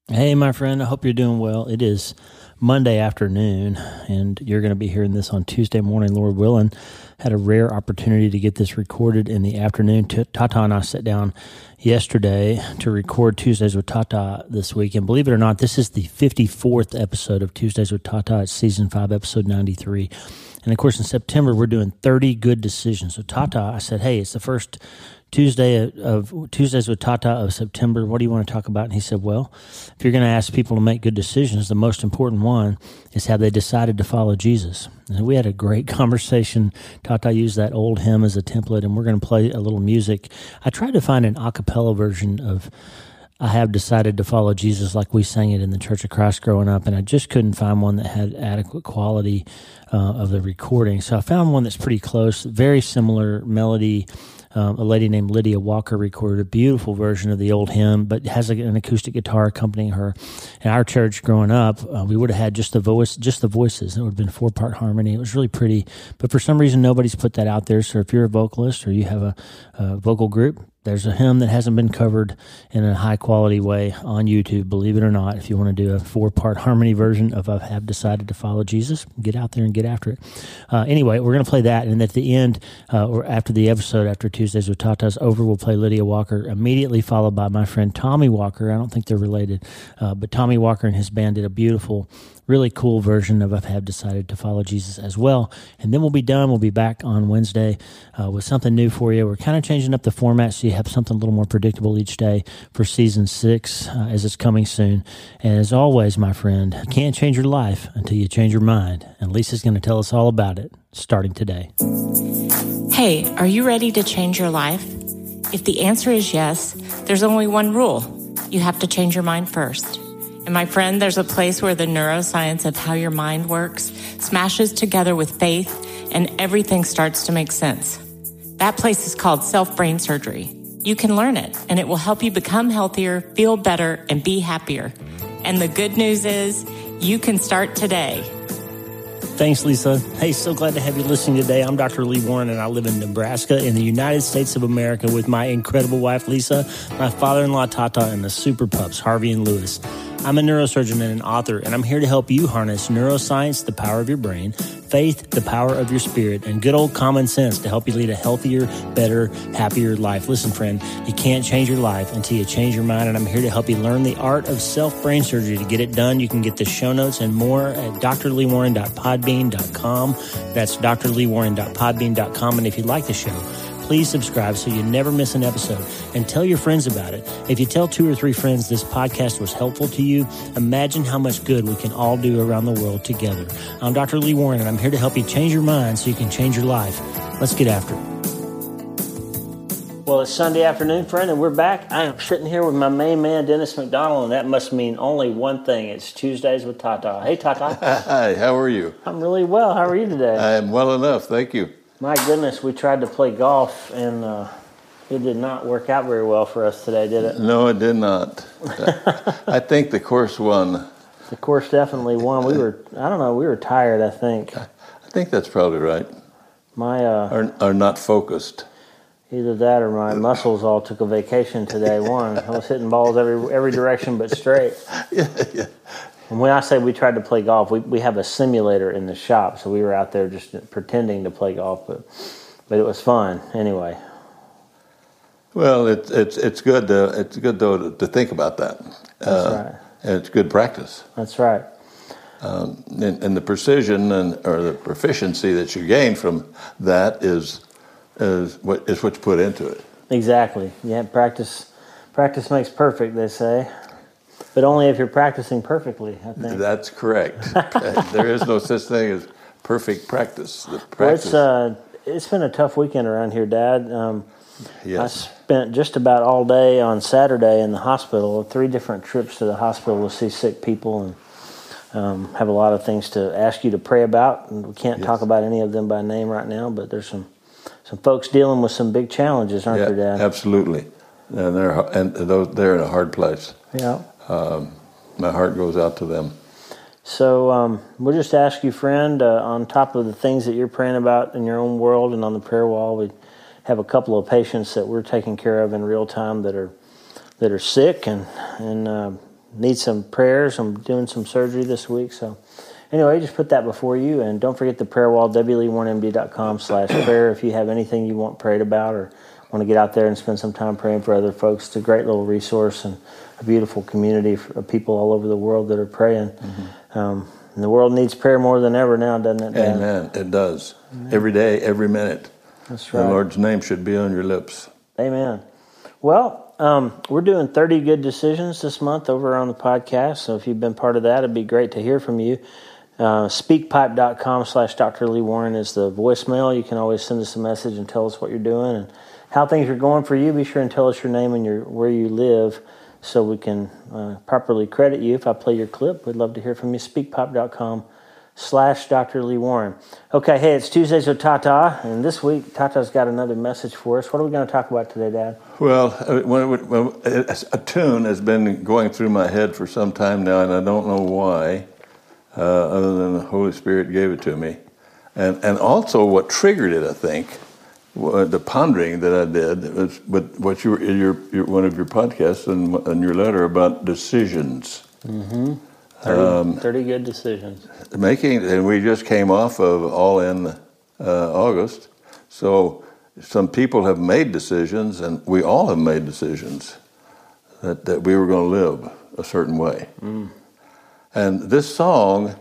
Hey, my friend, I hope you're doing well. It is Monday afternoon, and you're going to be hearing this on Tuesday morning, Lord willing. Had a rare opportunity to get this recorded in the afternoon. Tata and I sat down yesterday to record Tuesdays with Tata this week, and believe it or not, this is the 54th episode of Tuesdays with Tata. It's season 5, episode 93. And of course, in September, we're doing 30 good decisions. So Tata, I said, hey, it's the first Tuesday of Tuesdays with Tata of September. What do you want to talk about? And he said, well, if you're going to ask people to make good decisions, the most important one is have they decided to follow Jesus. And we had a great conversation. Tata used that old hymn as a template, and we're going to play a little music. I tried to find an a cappella version of I Have Decided to Follow Jesus like we sang it in the Church of Christ growing up, and I just couldn't find one that had adequate quality of the recording. So I found one that's pretty close, very similar melody. A lady named Lydia Walker recorded a beautiful version of the old hymn, but has an acoustic guitar accompanying her. In our church growing up, we would have had just the voices. It would have been 4-part harmony. It was really pretty, but for some reason, nobody's put that out there. So if you're a vocalist or you have a vocal group, there's a hymn that hasn't been covered in a high-quality way on YouTube, believe it or not. If you want to do a 4-part harmony version of I Have Decided to Follow Jesus, get out there and get after it. Anyway, we're going to play that, and at the end, or after the episode, after Tuesdays with Tata's over, we'll play Lydia Walker, immediately followed by my friend Tommy Walker. I don't think they're related, but Tommy Walker and his band did a beautiful, really cool version of I Have Decided to Follow Jesus as well. And then we'll be done. We'll be back on Wednesday with something new for you. We're kind of changing up the format so you have something a little more predictable each day for season 6 as it's coming soon. And as always, my friend, you can't change your life until you change your mind. And Lisa's going to tell us all about it starting today. Hey, are you ready to change your life? If the answer is yes, there's only one rule. You have to change your mind first. And my friend, there's a place where the neuroscience of how your mind works smashes together with faith and everything starts to make sense. That place is called self-brain surgery. You can learn it, and it will help you become healthier, feel better, and be happier. And the good news is you can start today. Thanks, Lisa. Hey, so glad to have you listening today. I'm Dr. Lee Warren, and I live in Nebraska in the United States of America with my incredible wife, Lisa, my father-in-law, Tata, and the super pups, Harvey and Lewis. I'm a neurosurgeon and an author, and I'm here to help you harness neuroscience, the power of your brain, faith, the power of your spirit, and good old common sense to help you lead a healthier, better, happier life. Listen, friend, you can't change your life until you change your mind, and I'm here to help you learn the art of self-brain surgery. To get it done, you can get the show notes and more at drleewarren.podbean.com. That's drleewarren.podbean.com, and if you like the show, please subscribe so you never miss an episode, and tell your friends about it. If you tell 2 or 3 friends this podcast was helpful to you, imagine how much good we can all do around the world together. I'm Dr. Lee Warren, and I'm here to help you change your mind so you can change your life. Let's get after it. Well, it's Sunday afternoon, friend, and we're back. I am sitting here with my main man, Dennis McDonald, and that must mean only one thing. It's Tuesdays with Tata. Hey, Tata. Hi, how are you? I'm really well. How are you today? I am well enough, thank you. My goodness, we tried to play golf, and it did not work out very well for us today, did it? No, it did not. I think the course won. The course definitely won. We were tired, I think. I think that's probably right. Are not focused. Either that or my muscles all took a vacation today. I was hitting balls every direction but straight. Yeah. And when I say we tried to play golf, we have a simulator in the shop, so we were out there just pretending to play golf, but it was fun anyway. Well, it's good though to think about that. That's right. And it's good practice. That's right. And the precision or the proficiency that you gain from that is what you put into it. Exactly. Yeah, practice makes perfect, they say. But only if you're practicing perfectly, I think. That's correct. There is no such thing as perfect practice. Well, it's been a tough weekend around here, Dad. Yes. I spent just about all day on Saturday in the hospital, 3 different trips to the hospital to see sick people, and have a lot of things to ask you to pray about. And we can't talk about any of them by name right now, but there's some folks dealing with some big challenges, aren't there, Dad? Absolutely. And they're in a hard place. Yeah. My heart goes out to them. So we'll just ask you, friend, on top of the things that you're praying about in your own world and on the prayer wall, we have a couple of patients that we're taking care of in real time that are sick, and need some prayers. I'm doing some surgery this week, so anyway, just put that before you, and don't forget the prayer wall, wlee1md.com/prayer. If you have anything you want prayed about or want to get out there and spend some time praying for other folks, it's a great little resource and a beautiful community of people all over the world that are praying. And the world needs prayer more than ever now, doesn't it, Dad? Amen. It does. Amen. Every day, every minute. That's right. The Lord's name should be on your lips. Amen. Well, we're doing 30 Good Decisions this month over on the podcast, so if you've been part of that, it'd be great to hear from you. Speakpipe.com/Dr. Lee Warren is the voicemail. You can always send us a message and tell us what you're doing and how things are going for you. Be sure and tell us your name and where you live so we can properly credit you. If I play your clip, we'd love to hear from you. Speakpipe.com/Dr. Lee Warren. Okay, hey, it's Tuesdays with Tata, and this week Tata's got another message for us. What are we going to talk about today, Dad? Well, a tune has been going through my head for some time now, and I don't know why, other than the Holy Spirit gave it to me. And also what triggered it, I think, the pondering that I did was with what you were in your one of your podcasts and your letter about decisions. 30 good decisions. And we just came off of All In August, so some people have made decisions, and we all have made decisions that we were going to live a certain way. And this song,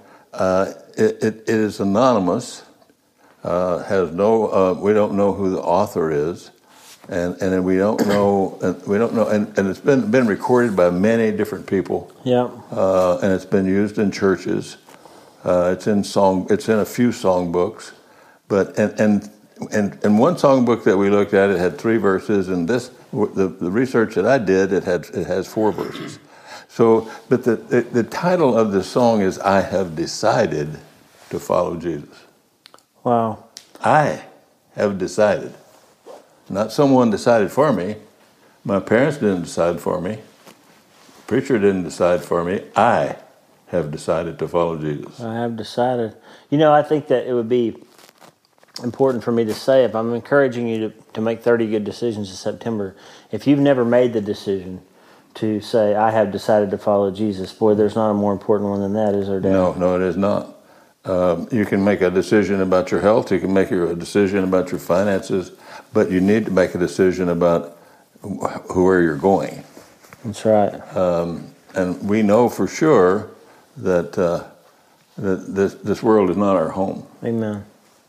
it is anonymous. Has no, we don't know who the author is, and we don't know, and it's been recorded by many different people. Yeah. And it's been used in churches. It's in a few songbooks, but and one songbook that we looked at, it had 3 verses, and the research that I did, it has 4 verses. So, but the title of the song is "I Have Decided to Follow Jesus." Wow. I have decided. Not someone decided for me. My parents didn't decide for me. The preacher didn't decide for me. I have decided to follow Jesus. I have decided. I think that it would be important for me to say, if I'm encouraging you to make 30 good decisions in September, if you've never made the decision to say, I have decided to follow Jesus, boy, there's not a more important one than that, is there, Dad? No, it is not. You can make a decision about your health. You can make a decision about your finances, but you need to make a decision about where you're going. That's right. And we know for sure that this world is not our home. Amen.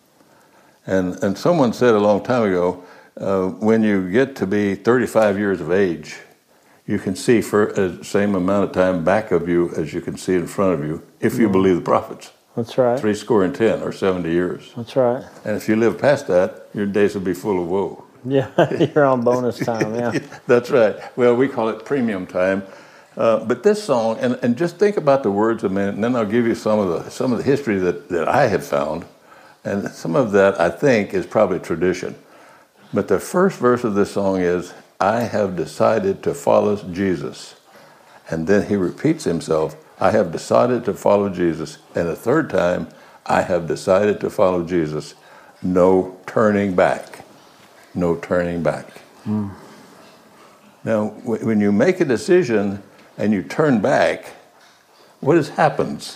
And someone said a long time ago, when you get to be 35 years of age, you can see for the same amount of time back of you as you can see in front of you, if you believe the prophets. That's right. 70 or 70 years. That's right. And if you live past that, your days will be full of woe. Yeah, you're on bonus time, yeah. That's right. Well, we call it premium time. But this song, and just think about the words a minute, and then I'll give you some of the history that I have found. And some of that, I think, is probably tradition. But the first verse of this song is, I have decided to follow Jesus. And then he repeats himself, I have decided to follow Jesus. And the third time, I have decided to follow Jesus. No turning back. No turning back. Now, when you make a decision and you turn back, what happens?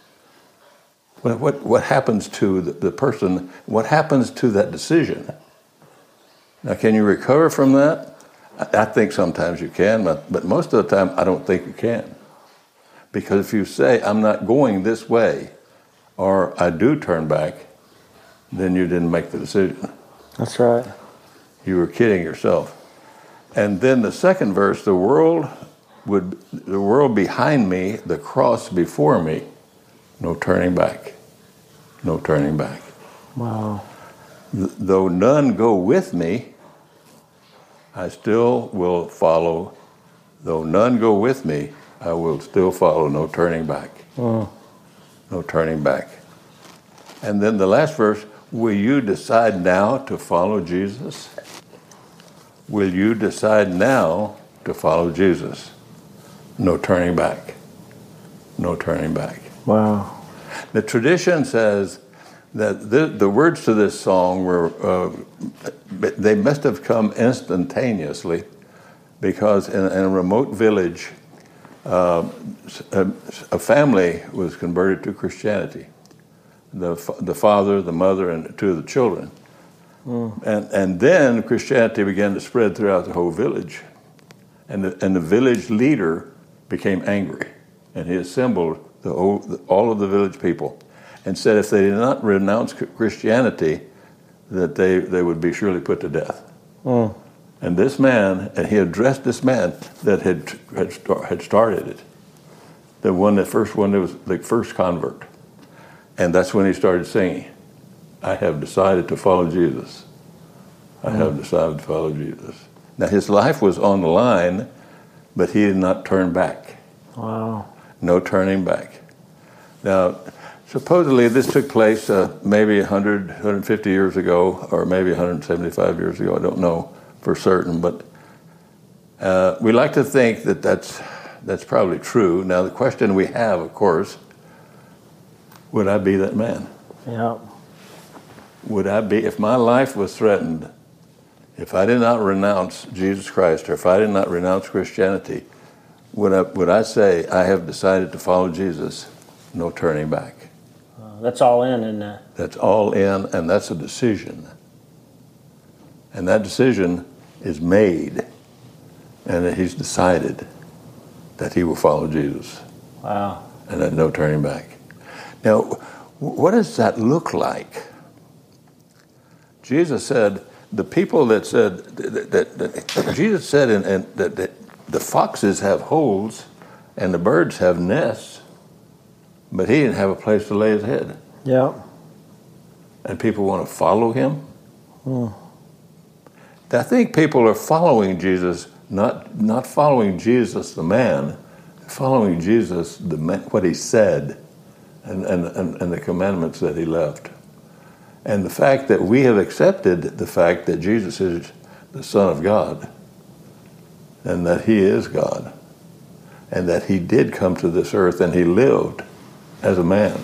What happens to the person? What happens to that decision? Now, can you recover from that? I think sometimes you can, but most of the time, I don't think you can. Because if you say, I'm not going this way, or I do turn back, then you didn't make the decision. That's right. You were kidding yourself. And then the second verse, the world behind me, the cross before me, no turning back. No turning back. Wow. Though none go with me, I still will follow. Though none go with me, I will still follow. No turning back. No turning back. And then the last verse, will you decide now to follow Jesus? Will you decide now to follow Jesus? No turning back. No turning back. Wow. The tradition says that the words to this song were, they must have come instantaneously, because in a remote village, a family was converted to Christianity. The father, the mother, and two of the children. And then Christianity began to spread throughout the whole village. And the village leader became angry. And he assembled all of the village people and said if they did not renounce Christianity, that they would be surely put to death. And this man, and he addressed this man that had started it, the first one that was the first convert. And that's when he started singing, I have decided to follow Jesus. I have decided to follow Jesus. Now his life was on the line, but he did not turn back. Wow. No turning back. Now, supposedly this took place maybe 100, 150 years ago, or maybe 175 years ago. I don't know for certain, but we like to think that that's probably true. Now, the question we have, of course, would I be that man? Yeah. Would I be, if my life was threatened, if I did not renounce Jesus Christ, or if I did not renounce Christianity, would I say, I have decided to follow Jesus, no turning back? That's all in, isn't it? That's all in, and that's a decision. And that decision is made, and that he's decided that he will follow Jesus. Wow. And that no turning back. Now, what does that look like? Jesus said, the people that said, that Jesus said that the foxes have holes and the birds have nests, but he didn't have a place to lay his head. Yeah. And people want to follow him. I think people are following Jesus, not following Jesus the man, following Jesus the man, what he said, and the commandments that he left. And the fact that we have accepted the fact that Jesus is the Son of God, and that he is God, and that he did come to this earth, and he lived as a man,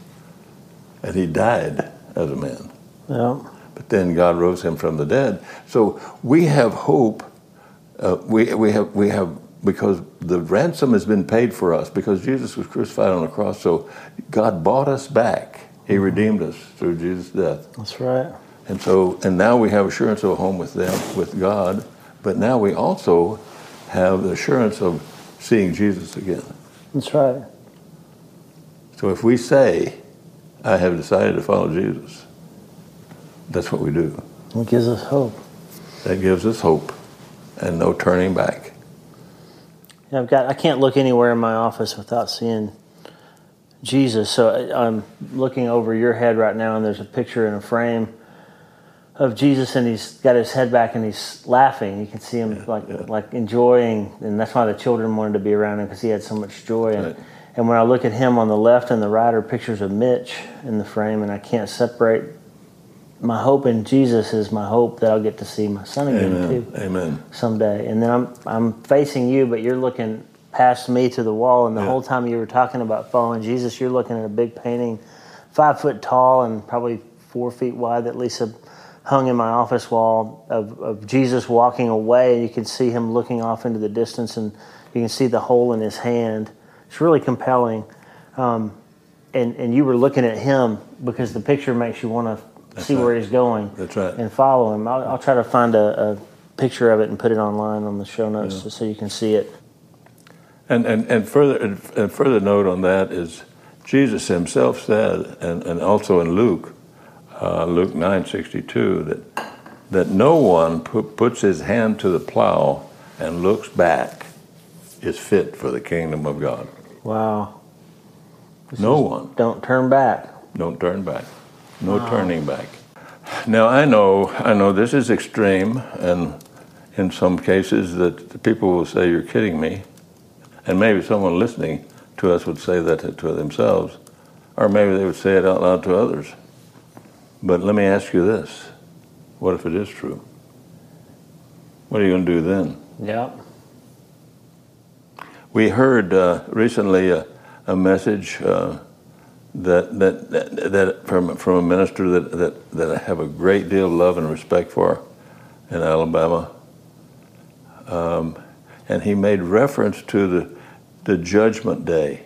and he died as a man. Yeah. But then God rose him from the dead. So we have hope. We have because the ransom has been paid for us, because Jesus was crucified on the cross. So God bought us back. He redeemed us through Jesus' death. That's right. And now we have assurance of a home with God. But now we also have the assurance of seeing Jesus again. That's right. So if we say, I have decided to follow Jesus, that's what we do. It gives us hope. That gives us hope and no turning back. Yeah, I can't look anywhere in my office without seeing Jesus. So I'm looking over your head right now, and there's a picture in a frame of Jesus, and he's got his head back and he's laughing. You can see him like enjoying, and that's why the children wanted to be around him, because he had so much joy. Right. And when I look at him on the left and the right are pictures of Mitch in the frame, and I can't separate. My hope in Jesus is my hope that I'll get to see my son again too. Amen. Someday. And then I'm facing you, but you're looking past me to the wall, and the whole time you were talking about following Jesus, you're looking at a big painting, 5 foot tall and probably 4 feet wide, that Lisa hung in my office wall of Jesus walking away, and you can see him looking off into the distance, and you can see the hole in his hand. It's really compelling. And you were looking at him because the picture makes you want to see where he's going. That's right. And follow him. I'll try to find a picture of it and put it online on the show notes so you can see it. And further note on that is Jesus himself said, and also in Luke 9:62, that no one puts his hand to the plow and looks back is fit for the kingdom of God. Wow. No one. Don't turn back. Don't turn back. No turning back. Now I know this is extreme, and in some cases that people will say you're kidding me, and maybe someone listening to us would say that to themselves, or maybe they would say it out loud to others. But let me ask you this: what if it is true? What are you going to do then? Yeah. We heard recently a message that from a minister that I have a great deal of love and respect for in Alabama, and he made reference to the judgment day,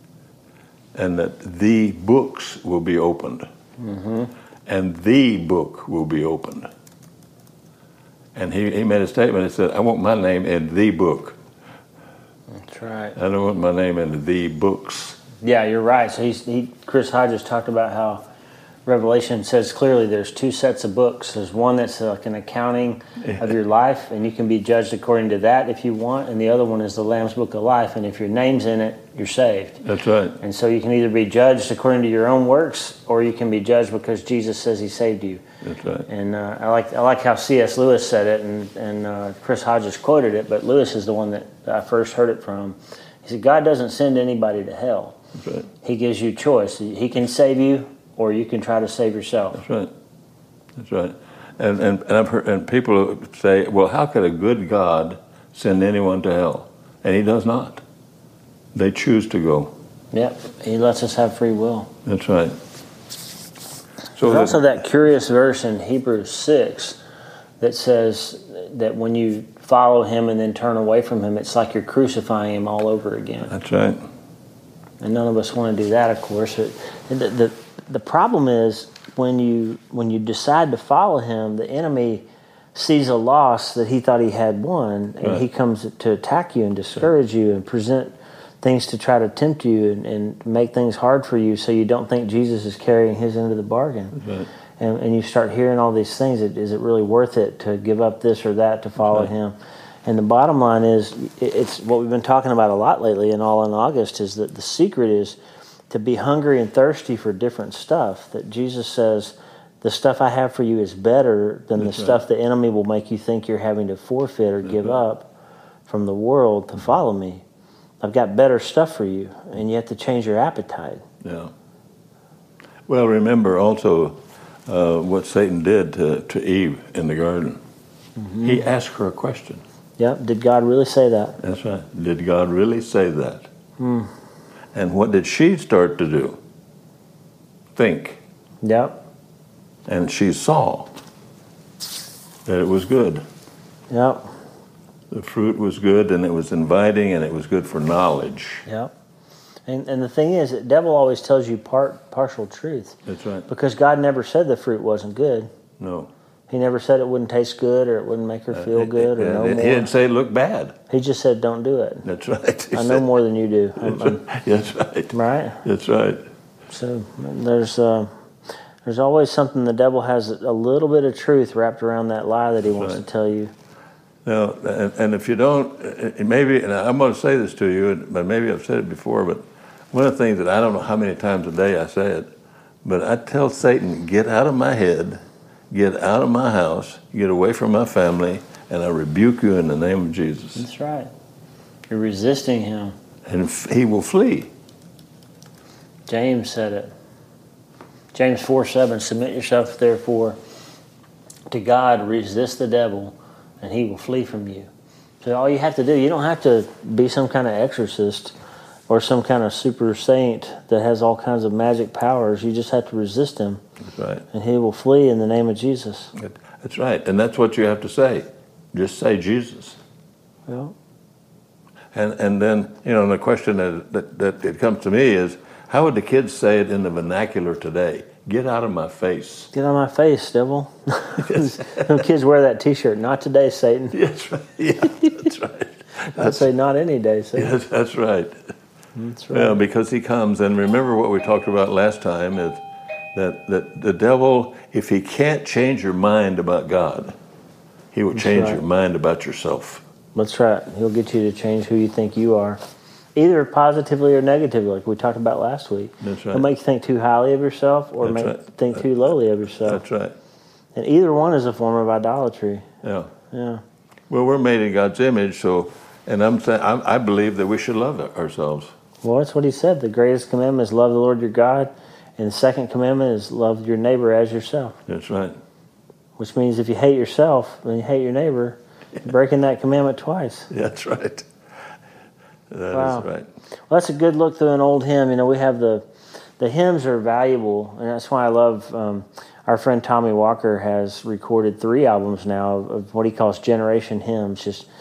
and that the books will be opened. Mm-hmm. And the book will be opened. And he made a statement. He said, I want my name in the book. That's right. I don't want my name in the books. Yeah, you're right. So Chris Hodges talked about how Revelation says clearly there's two sets of books. There's one that's like an accounting of your life, and you can be judged according to that if you want, and the other one is the Lamb's Book of Life, and if your name's in it, you're saved. That's right. And so you can either be judged according to your own works, or you can be judged because Jesus says he saved you. That's right. And I like how C.S. Lewis said it, and Chris Hodges quoted it, but Lewis is the one that I first heard it from. He said, God doesn't send anybody to hell. That's right. He gives you choice. He can save you, or you can try to save yourself. That's right. That's right. And I've heard, and people say, well, how could a good God send anyone to hell? And he does not. They choose to go. Yep. He lets us have free will. That's right. So there's also that curious verse in Hebrews 6 that says that when you follow him and then turn away from him, it's like you're crucifying him all over again. That's right. And none of us want to do that, of course. The problem is when you decide to follow him, the enemy sees a loss that he thought he had won, and right. he comes to attack you and discourage you and present things to try to tempt you and make things hard for you so you don't think Jesus is carrying his end of the bargain. Right. And you start hearing all these things. Is it really worth it to give up this or that to follow right. him? And the bottom line is, it's what we've been talking about a lot lately and all in August, is that the secret is to be hungry and thirsty for different stuff. That Jesus says, the stuff I have for you is better than That's the right. stuff the enemy will make you think you're having to forfeit or give up from the world to follow me. I've got better stuff for you, and you have to change your appetite. Yeah. Well, remember also what Satan did to Eve in the garden. Mm-hmm. He asked her a question. Yep. Did God really say that? That's right. Did God really say that? And what did she start to do? Think. Yep. And she saw that it was good. Yep. The fruit was good, and it was inviting, and it was good for knowledge. Yep. And the thing is, the devil always tells you partial truth. That's right. Because God never said the fruit wasn't good. No. He never said it wouldn't taste good or it wouldn't make her feel good or no more. He didn't say it looked bad. He just said, don't do it. That's right. I know more than you do. That's right. Right? That's right. So there's always something. The devil has a little bit of truth wrapped around that lie that he wants to tell you. Now, and if you don't, maybe, and I'm going to say this to you, but maybe I've said it before, but one of the things that I don't know how many times a day I say it, but I tell Satan, get out of my head, get out of my house, get away from my family, and I rebuke you in the name of Jesus. That's right. You're resisting him. And he will flee. James said it. James 4:7, submit yourself therefore to God, resist the devil, and he will flee from you. So all you have to do, you don't have to be some kind of exorcist or some kind of super saint that has all kinds of magic powers. You just have to resist him. That's right. And he will flee in the name of Jesus. That's right. And that's what you have to say. Just say Jesus. Yeah. And then, the question that it comes to me is, how would the kids say it in the vernacular today? Get out of my face. Get out of my face, devil. Some kids wear that T-shirt. Not today, Satan. That's right. Yeah, that's right. I'd say not any day, Satan. Yes, that's right. That's right. Well, because he comes, and remember what we talked about last time is that the devil, if he can't change your mind about God, he will change your mind about yourself. That's right. He'll get you to change who you think you are, either positively or negatively, like we talked about last week. That's right. He'll make you think too highly of yourself or make you think too lowly of yourself. That's right. And either one is a form of idolatry. Yeah. Yeah. Well, we're made in God's image, so, and I believe that we should love ourselves. Well, that's what he said. The greatest commandment is love the Lord your God, and the second commandment is love your neighbor as yourself. That's right. Which means if you hate yourself and you hate your neighbor, you're breaking that commandment twice. That's right. That Wow. is right. Well, that's a good look through an old hymn. We have the hymns are valuable, and that's why I love our friend Tommy Walker has recorded 3 albums now of what he calls generation hymns, just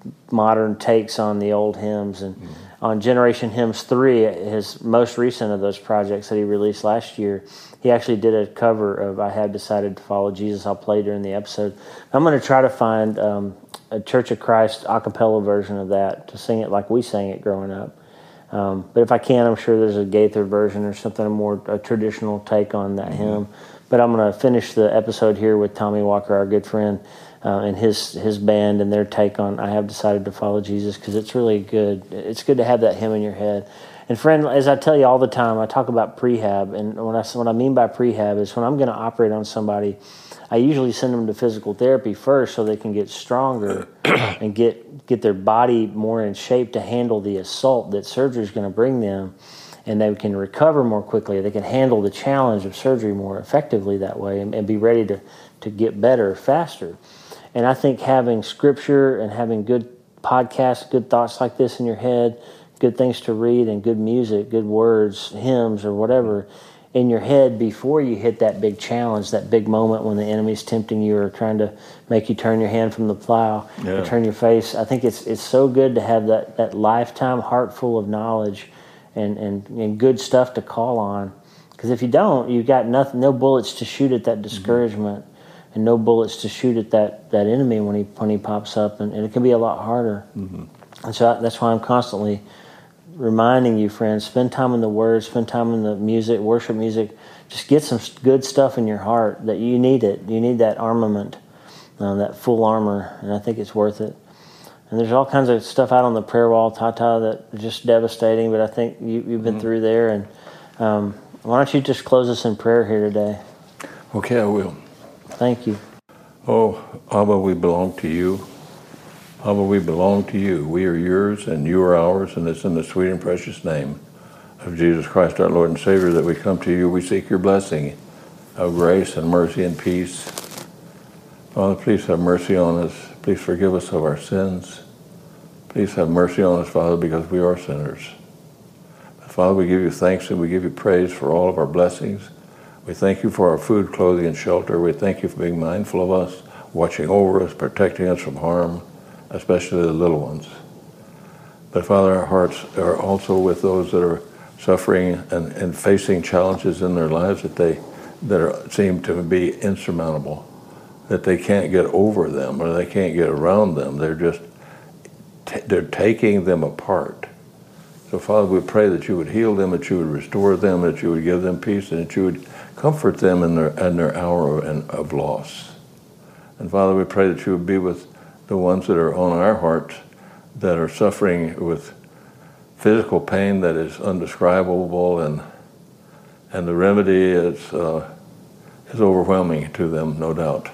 modern takes on the old hymns. And on Generation Hymns 3, his most recent of those projects that he released last year, he actually did a cover of I Have Decided to Follow Jesus. I'll play during the episode. I'm going to try to find a Church of Christ a cappella version of that to sing it like we sang it growing up. But if I can, I'm sure there's a Gaither version or something, a traditional take on that hymn. But I'm going to finish the episode here with Tommy Walker, our good friend, and his band and their take on I Have Decided to Follow Jesus, because it's really good. It's good to have that hymn in your head. And friend, as I tell you all the time, I talk about prehab, and what I mean by prehab is when I'm going to operate on somebody, I usually send them to physical therapy first so they can get stronger and get their body more in shape to handle the assault that surgery is going to bring them, and they can recover more quickly. They can handle the challenge of surgery more effectively that way and be ready to get better faster. And I think having scripture and having good podcasts, good thoughts like this in your head, good things to read and good music, good words, hymns or whatever in your head before you hit that big challenge, that big moment when the enemy's tempting you or trying to make you turn your hand from the plow or turn your face. I think it's so good to have that lifetime heart full of knowledge and good stuff to call on. Because if you don't, you've got no bullets to shoot at that discouragement and no bullets to shoot at that enemy when he pops up, and it can be a lot harder. And so that's why I'm constantly reminding you, friends, spend time in the Word, spend time in the music, worship music. Just get some good stuff in your heart that you need it. You need that armament, that full armor, and I think it's worth it. And there's all kinds of stuff out on the prayer wall, Tata, that is just devastating, but I think you've been through there. And why don't you just close us in prayer here today? Okay, I will. Thank you. Oh, Abba, we belong to you. Abba, we belong to you. We are yours and you are ours, and it's in the sweet and precious name of Jesus Christ, our Lord and Savior, that we come to you. We seek your blessing of grace and mercy and peace. Father, please have mercy on us. Please forgive us of our sins. Please have mercy on us, Father, because we are sinners. But Father, we give you thanks and we give you praise for all of our blessings. We thank you for our food, clothing, and shelter. We thank you for being mindful of us, watching over us, protecting us from harm, especially the little ones. But Father, our hearts are also with those that are suffering and facing challenges in their lives that seem to be insurmountable, that they can't get over them or they can't get around them. They're taking them apart. So Father, we pray that you would heal them, that you would restore them, that you would give them peace, and that you would comfort them in their hour of loss. And Father, we pray that you would be with the ones that are on our hearts that are suffering with physical pain that is undescribable, and the remedy is overwhelming to them, no doubt.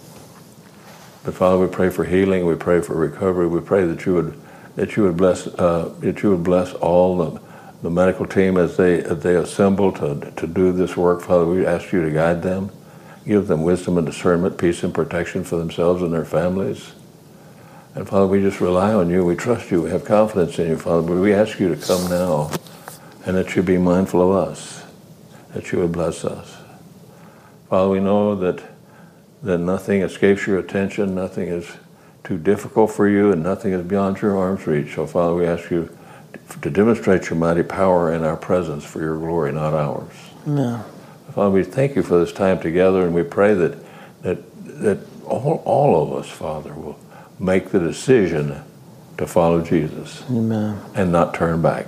But Father, we pray for healing. We pray for recovery. We pray that you would bless all the medical team as they assemble to do this work. Father, we ask you to guide them, give them wisdom and discernment, peace and protection for themselves and their families. And Father, we just rely on you. We trust you. We have confidence in you, Father. But we ask you to come now, and that you be mindful of us, that you would bless us. Father, we know that nothing escapes your attention, nothing is too difficult for you, and nothing is beyond your arm's reach. So Father, we ask you to demonstrate your mighty power in our presence for your glory, not ours. No. Father, we thank you for this time together, and we pray that all of us, Father, will make the decision to follow Jesus. Amen. And not turn back,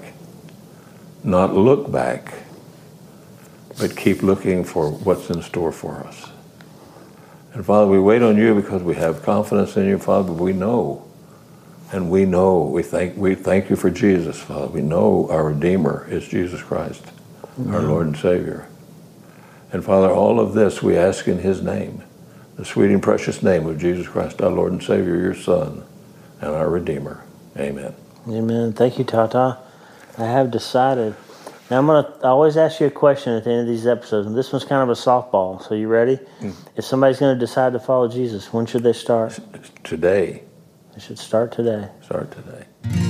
not look back, but keep looking for what's in store for us. And Father, we wait on you because we have confidence in you, Father, but we thank you for Jesus, Father. We know our Redeemer is Jesus Christ, our Lord and Savior. And Father, all of this we ask in his name, the sweet and precious name of Jesus Christ, our Lord and Savior, your Son, and our Redeemer. Amen. Amen. Thank you, Tata. I have decided. Now I always ask you a question at the end of these episodes, and this one's kind of a softball. So you ready? If somebody's going to decide to follow Jesus, when should they start? Today. They should start today. Start today.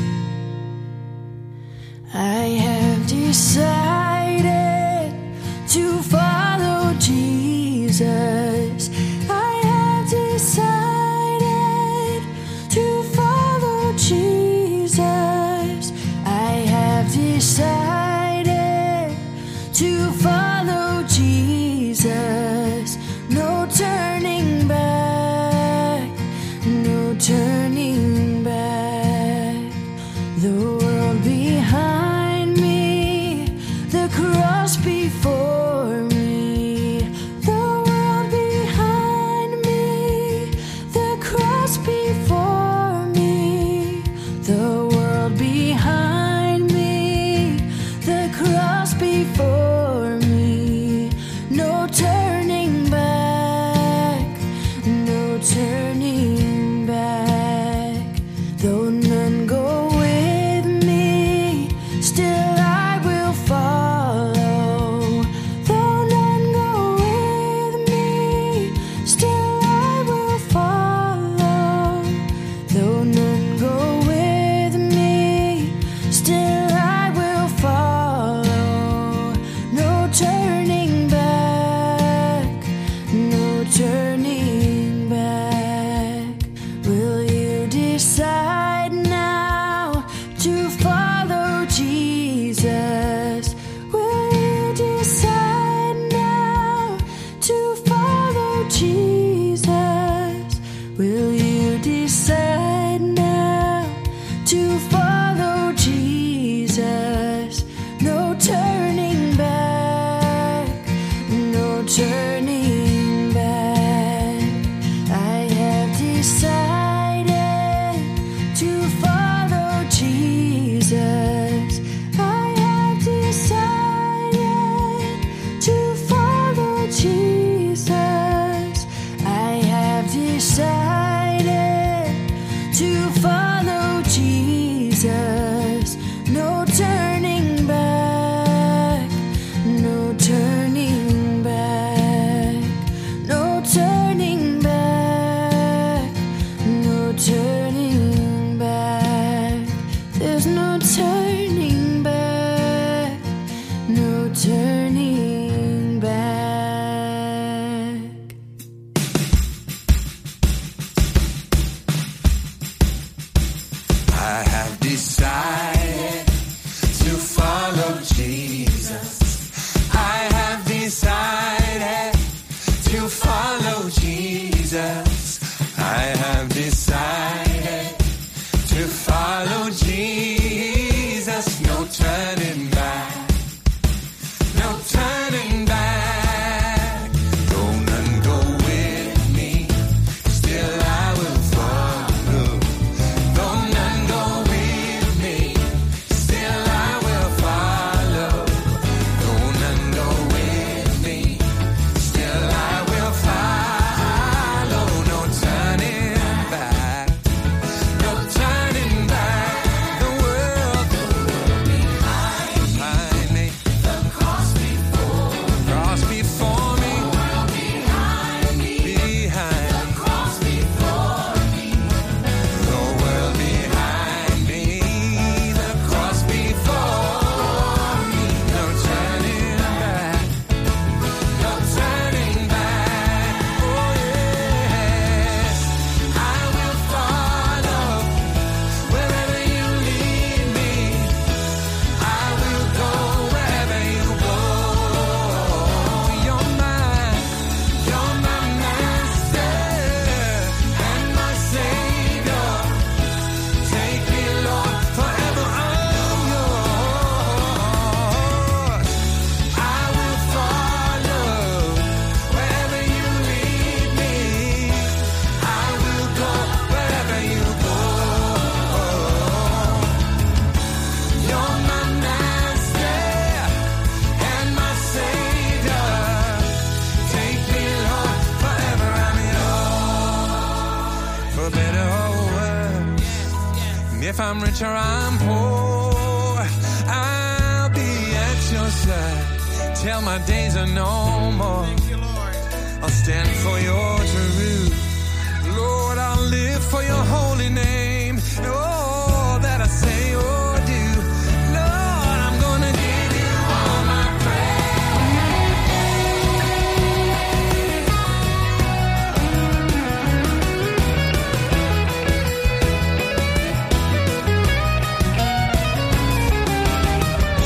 I have decided to follow Jesus. I have decided to follow decided to follow Jesus, no turning back, no turning back. The world behind me, the cross before me. The world behind me, the cross before me. The world behind me, the cross before me. No turning back, no turning back. Though none go with me, still I will follow. Though none go with me, still I will follow. Though none go with me, still I will follow. No turning back, no turning back. Will you decide now to follow Jesus? Will you decide now to follow Jesus? Will you decide now to follow Jesus? No turning back, no turning back. I have decided to follow Jesus. I have decided to follow Jesus. I have decided to follow Jesus. No turning back, no turning back, no turning back, no turning back. There's no turning back, no turning back. I have decided to follow Jesus. I have decided to follow Jesus. I have decided to follow Jesus. No turning back, no turning back. Though none go with me, still I will follow. Though none go with me, still I will follow. Though none go with me, still I will follow. No turning back, no turning back. The world behind me, the cross before me. The world behind me, behind the cross before me. The world behind me, the cross before me. No turning back, no turning back. Oh yes, I will follow wherever you lead me. I will go wherever you go. You're my master and my savior. Take me, Lord, forever I'm yours. I will follow wherever you lead me. I will go wherever you go. You're my master and my savior. Take me, Lord, forever I'm yours. For better or worse, if I'm rich or I'm poor, I'll be at your side till my days are no more. I'll stand for your truth, Lord. I'll live for your holy name. All that I say or do, Lord, I'm gonna give you all my praise.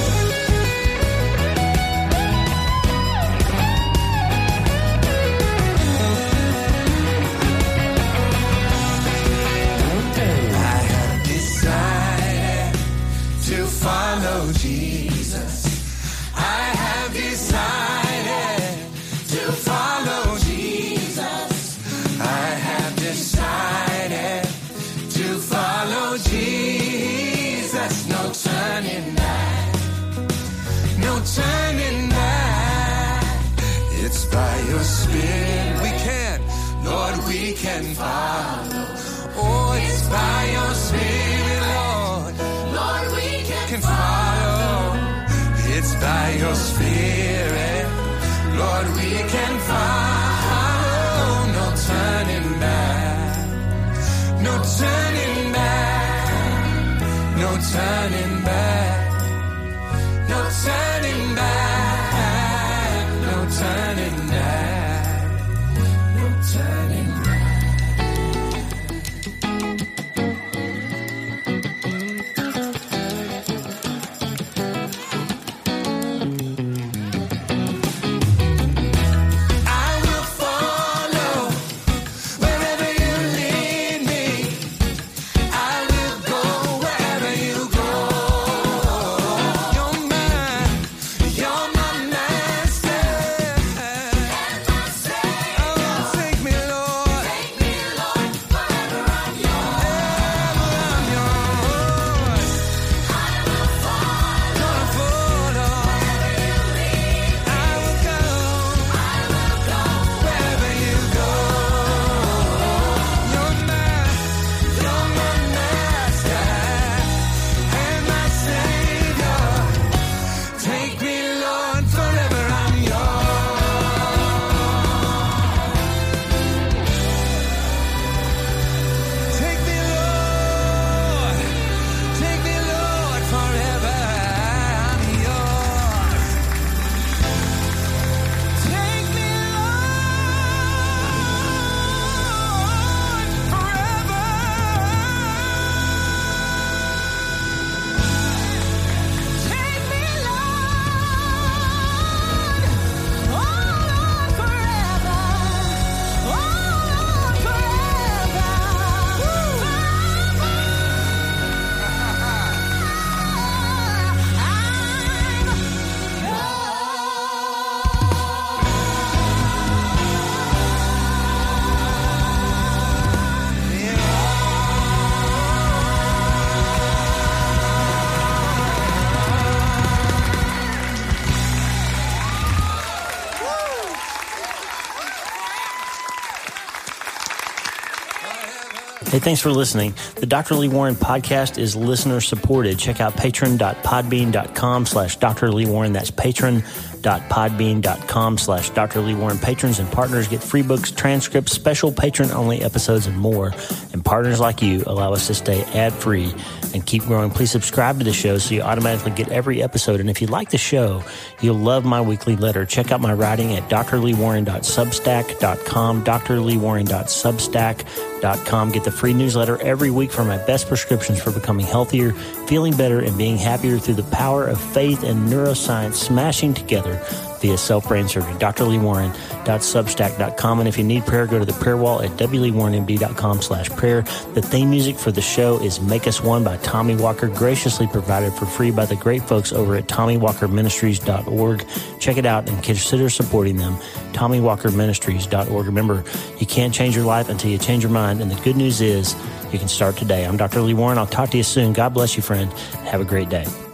follow Jesus. I have decided to follow Jesus. I have decided to follow Jesus. No turning back. No turning back. It's by your Spirit we can, Lord, we can follow. Oh, it's by your Spirit, Lord, Lord, we can follow. It's by your Spirit, Lord, we can follow. No turning back. No turning back. No turning back. No turning back. No turning back. No turning back. Hey, thanks for listening. The Dr. Lee Warren podcast is listener supported. Check out patron.podbean.com/Dr. Lee Warren. That's patron.podbean.com/Dr. Lee Warren. Patrons and partners get free books, transcripts, special patron-only episodes, and more. And partners like you allow us to stay ad-free and keep growing. Please subscribe to the show so you automatically get every episode. And if you like the show, you'll love my weekly letter. Check out my writing at drleewarren.substack.com, drleewarren.substack.com. Get the free newsletter every week for my best prescriptions for becoming healthier, feeling better, and being happier through the power of faith and neuroscience smashing together via self-brain surgery. drleewarren.substack.com. And if you need prayer, go to the prayer wall at wleewarrenmd.com/prayer. The theme music for the show is Make Us One by Tommy Walker, graciously provided for free by the great folks over at TommyWalkerMinistries.org. Check it out and consider supporting them. TommyWalkerMinistries.org. Remember, you can't change your life until you change your mind. And the good news is you can start today. I'm Dr. Lee Warren. I'll talk to you soon. God bless you, friend. Have a great day.